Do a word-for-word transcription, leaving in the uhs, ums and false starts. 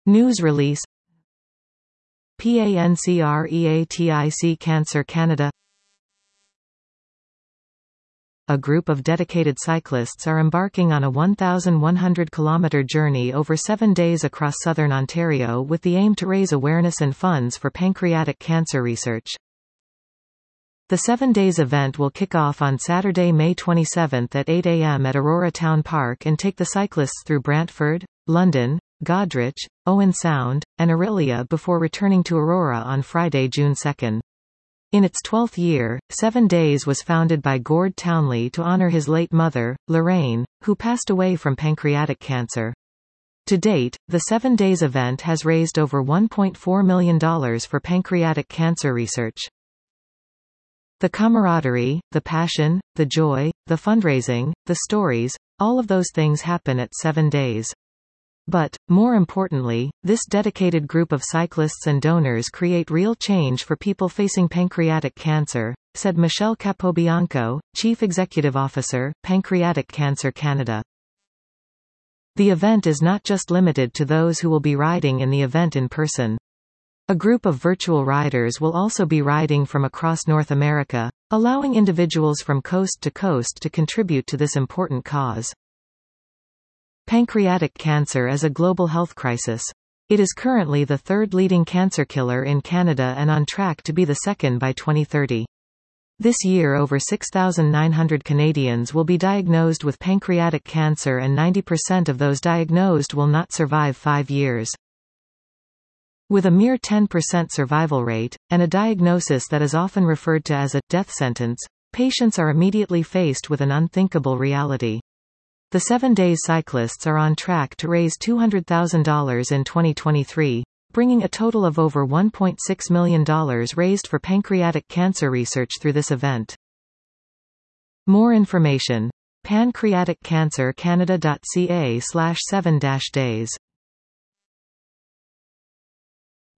News release. PANCREATIC Cancer Canada. A group of dedicated cyclists are embarking on a one thousand one hundred kilometre journey over seven days across southern Ontario with the aim to raise awareness and funds for pancreatic cancer research. The seven days event will kick off on Saturday, May twenty-seventh at eight a m at Aurora Town Park and take the cyclists through Brantford, London, Goderich, Owen Sound, and Orillia before returning to Aurora on Friday, June second. In its twelfth year, Seven Days was founded by Gord Townley to honor his late mother, Lorraine, who passed away from pancreatic cancer. To date, the Seven Days event has raised over one point four million dollars for pancreatic cancer research. The camaraderie, the passion, the joy, the fundraising, the stories, all of those things happen at Seven Days. But, more importantly, this dedicated group of cyclists and donors create real change for people facing pancreatic cancer, said Michelle Capobianco, Chief Executive Officer, Pancreatic Cancer Canada. The event is not just limited to those who will be riding in the event in person. A group of virtual riders will also be riding from across North America, allowing individuals from coast to coast to contribute to this important cause. Pancreatic cancer is a global health crisis. It is currently the third leading cancer killer in Canada and on track to be the second by twenty thirty. This year over six thousand nine hundred Canadians will be diagnosed with pancreatic cancer and ninety percent of those diagnosed will not survive five years. With a mere ten percent survival rate, and a diagnosis that is often referred to as a death sentence, patients are immediately faced with an unthinkable reality. The Seven Days cyclists are on track to raise two hundred thousand dollars in twenty twenty-three, bringing a total of over one point six million dollars raised for pancreatic cancer research through this event. More information. pancreatic cancer canada dot c a slash seven days